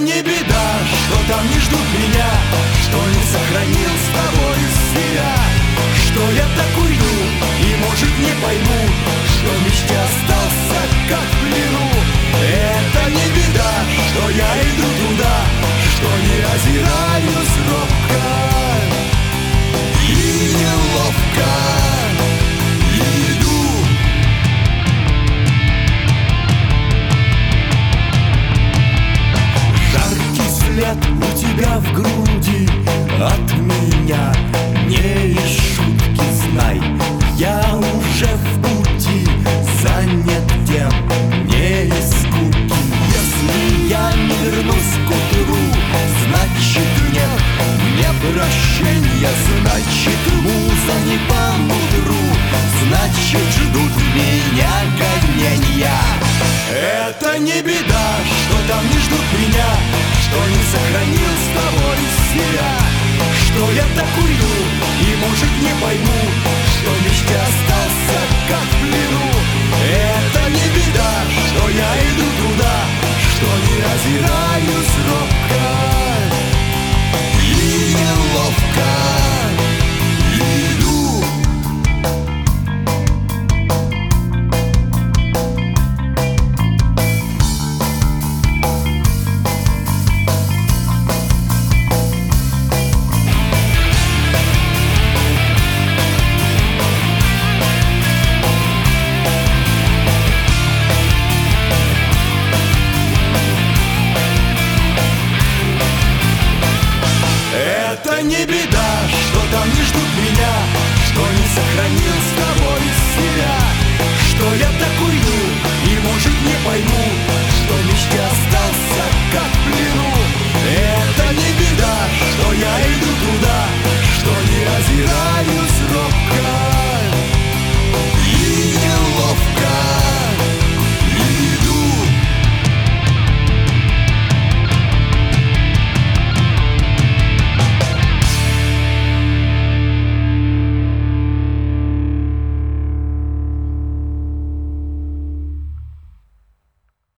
не беда, что там не ждут меня, что не сохранил с тобой себя, что я так уйду и, может, не пойму, что в мечте остался как в плену. Это не беда, что я иду туда, что не озираюсь робко и неловко, и иду. Жаркий след у тебя в груди от меня, не из шутки, знай, я уже в пути, занят тем, не из скуки. Если я не вернусь к утру, значит нет мне прощения, значит муза не по мудру, значит ждут меня гонения. Это не беда, что там не ждут меня, что не сохранил с тобой себя, что я так уйду и, может, не пойму, что мечта